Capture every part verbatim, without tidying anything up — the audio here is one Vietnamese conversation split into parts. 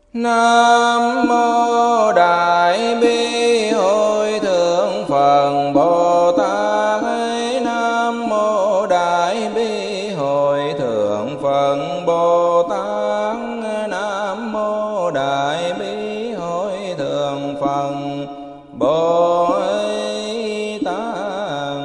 Nam mô Đại Bi Hội Thượng Phật Bồ Tát. Nam mô Đại Bi Hội Thượng Phật Bồ Tát. Nam mô Đại Bi Hội Thượng Phật Bồ Tát.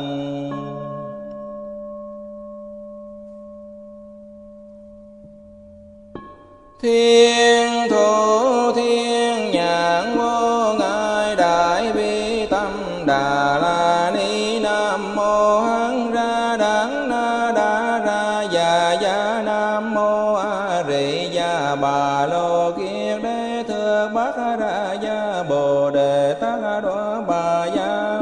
Thiên thủ thiên nhãn vô ngại Đại Bi Tâm Đà La Ni. Nam mô Hán Ra Đán Na Đa Ra Già Gia. Nam mô A Rị Gia Bà Lô Kiết Đế Thượng Bát Ra Gia Bồ Đề Tát Đoá Bà Gia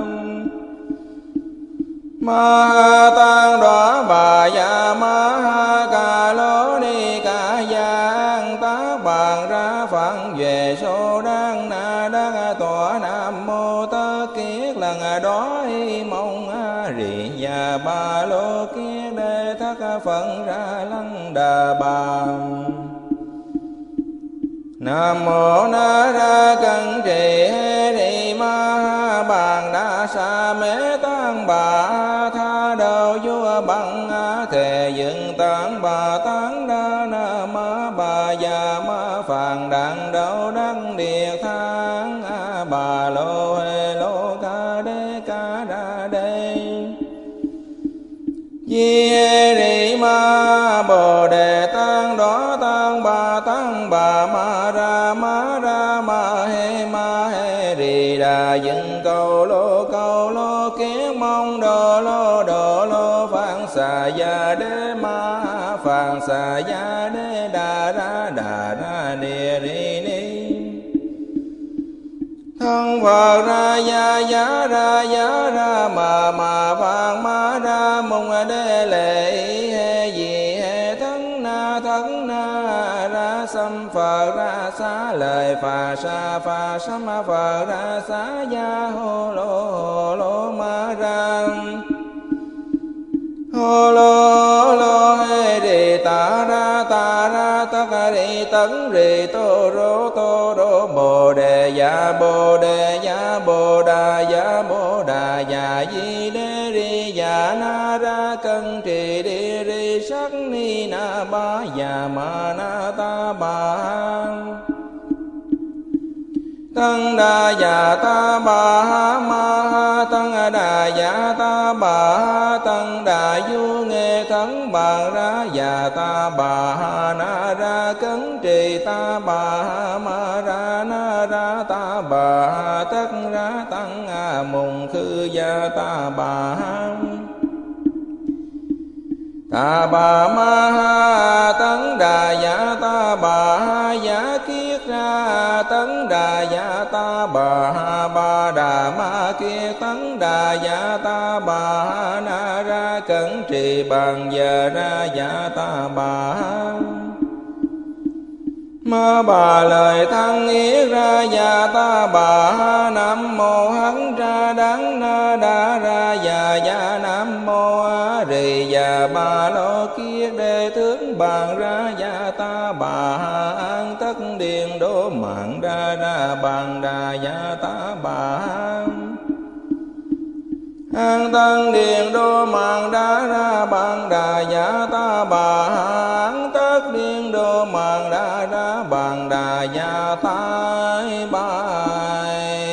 Ma Tăng Đoá Bà Gia Ma Ca Lô Ni Ca Gia An Tác Bàn Ra Phạn Về Sô Đăng Na Đăng Tọa. Nam mô Tất Kiết Lần Đó Y Mong A Rị Gia Ba Lô Kiết Đế Thất Phật Ra Lăng Đà Bà. Nam mô Na Ra Cân Trì Hê Ni Ma Bàn Đa Sa Mê Tăng Bà Tha Đầu Vua Bằng Thề Dựng Tán Bà Tán Đa Na Ma Bà Già Ma Phàn Đặng Đậu Đăng Điệt Thang A Bà Lô Hê Lô Ca Đê Ca Đa Đê Di Hê Rị Ma Bồ Đề Tăng Đó Tăng Bà Tăng Bà Ma Ra Ma Ra Ma Hê Ma Hê Rị Đà Dựng Cầu Lô Cầu Lô Kiết Mong Đồ Lô Đồ Lô Phạn Xà Gia Đế Ma Phạn Xà Gia Đế Đà Ra Đà Ra Địa Ri Ni Thân Phật Ra Gia Giá Ra Giá Ra Mà Mà Phạn Ma Ra Mùng Đế Lệ Hê Di Hê Thân Na Thân Na Ra Sam Phật Ra Xá Lời Phà Sa Phà Sam Phật Ra Xá Gia Hô Lô Hô Lô Ma Ra Hô Lô Lô Hê Rị Ta Ra Ta Ra Tất Rị Tấn Rị Tô Rô Tô Rô Bồ Đề Dạ Bồ Đề Dạ Bồ Đà Dạ Bồ Đà Dạ Di Đế Ri Dạ Na Ra Cân Trì Đi Ri Sắc Ni Na Ba Dạ Ma Na Ta Ba Tăng Đà Dạ Ta Bà Ha Ma Ha Tăng Đà Dạ Ta Bà Ha Tăng Đà Du Nghe Khấn Bàn Ra Dạ Ta Bà Ha Na Ra Cấn Trì Ta Bà Ha Ma Ra Na Ra Ta Bà Ha Tất Ra Tăng A Mùng Khư Gia Ta Bà Ha Ta Bà Ma Ha Tấn Đà Dạ Ta Bà Ha Giá Kiết Ra Tấn Đà Dạ Ta Bà Ha Ba Đà Ma Kiết Tấn Đà Dạ Ta Bà Ha Na Ra Cẩn Trì Bàn Giờ Ra Dạ Ta Bà Ha Ma Bà Lời Thăng Yết Ra Dạ Ta Bà Ha. Nam mô Hán Ra Đán Na Đa Ra Dạ Dạ. Nam mô A Rị Dạ Ba Lô Kiết Đế Tướng Bàn Ra Dạ Ta Bà Ha. An Tất Điền Đô Mạng Ra Ra Bàn Đà Dạ Ta Bà Ha. An Tân Điền Đô Mạng Đa Ra Bàn Đà Dạ Ta Bà Ha. An Tất Điền Đô Mạng Đa Ra Bàn Đà Dạ Ta Bà